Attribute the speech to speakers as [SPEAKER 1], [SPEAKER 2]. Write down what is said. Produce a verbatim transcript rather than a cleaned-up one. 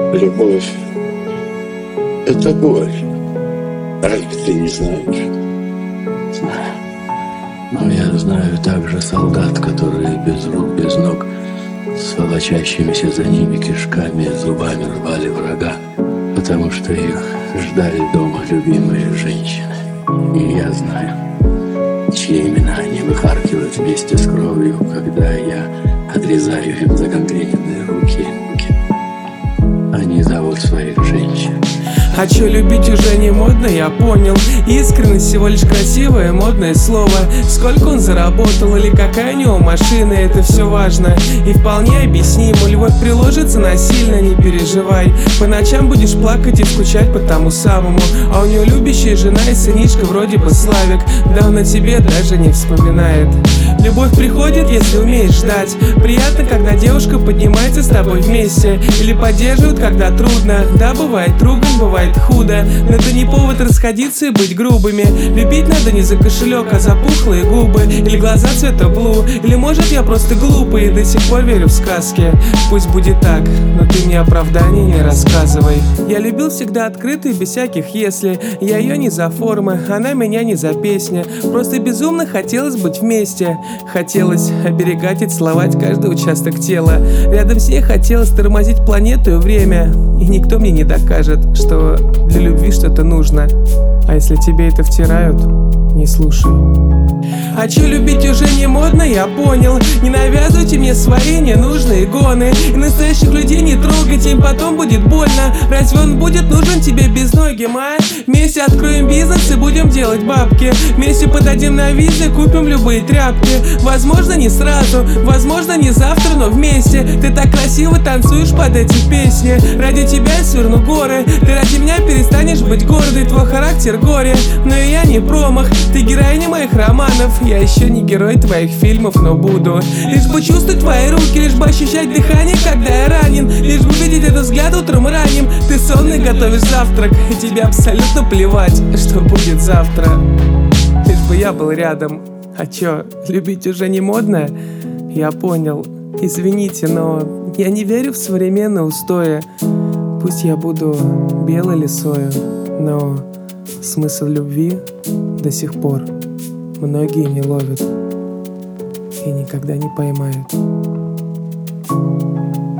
[SPEAKER 1] Любовь — это боль. Разве ты не знаешь?
[SPEAKER 2] Знаю. Но я знаю также солдат, которые без рук, без ног, с волочащимися за ними кишками, зубами рвали врага, потому что их ждали дома любимые женщины. И я знаю, чьи имена они выхаркивают вместе с кровью, когда я отрезаю им загангрененные руки. Они зовут своих женщин.
[SPEAKER 3] Хочу любить уже не модно, я понял. Искренность всего лишь красивое модное слово. Сколько он заработал или какая у него машина, это все важно и вполне объяснимо. Любовь приложится насильно, не переживай. По ночам будешь плакать и скучать по тому самому. А у него любящая жена и сынишка вроде бы Славик. Да он о тебе даже не вспоминает. Любовь приходит, если умеешь ждать. Приятно, когда девушка поднимается с тобой вместе. Или поддерживает, когда трудно. Да, бывает ругань, бывает худо, но это не повод расходиться и быть грубыми. Любить надо не за кошелек, а за пухлые губы. Или глаза цвета блу. Или может я просто глупый и до сих пор верю в сказки. Пусть будет так, но ты мне оправданий не рассказывай. Я любил всегда открыто и без всяких если. Я ее не за формы, она меня не за песни. Просто безумно хотелось быть вместе. Хотелось оберегать и целовать каждый участок тела. Рядом с ней хотелось тормозить планету и время. И никто мне не докажет, что для любви что-то нужно. А если тебе это втирают, не слушай. Хочу любить уже не модно, я понял. Не навязывайте мне свои ненужные гоны. И настоящих людей не трогайте, им потом будет больно. Разве он будет нужен тебе безногим, а? Вместе откроем бизнес и будем делать бабки. Вместе подадим на визы, купим любые тряпки. Возможно не сразу, возможно не завтра, но вместе. Ты так красиво танцуешь под эти песни. Ради тебя я сверну горы. Ты ради меня перестанешь быть гордой. Твой характер горе, но и я не промах. Ты героиня моих романов. Я еще не герой твоих фильмов, но буду. Лишь бы чувствовать твои руки, лишь бы ощущать дыхание, когда я ранен. Лишь бы видеть этот взгляд утром ранним. Ты сонный, готовишь завтрак, и тебе абсолютно плевать, что будет завтра. Лишь бы я был рядом. А чё, любить уже не модно? Я понял. Извините, но я не верю в современные устои. Пусть я буду белой лисою, но смысл любви до сих пор многие не ловят и никогда не поймают.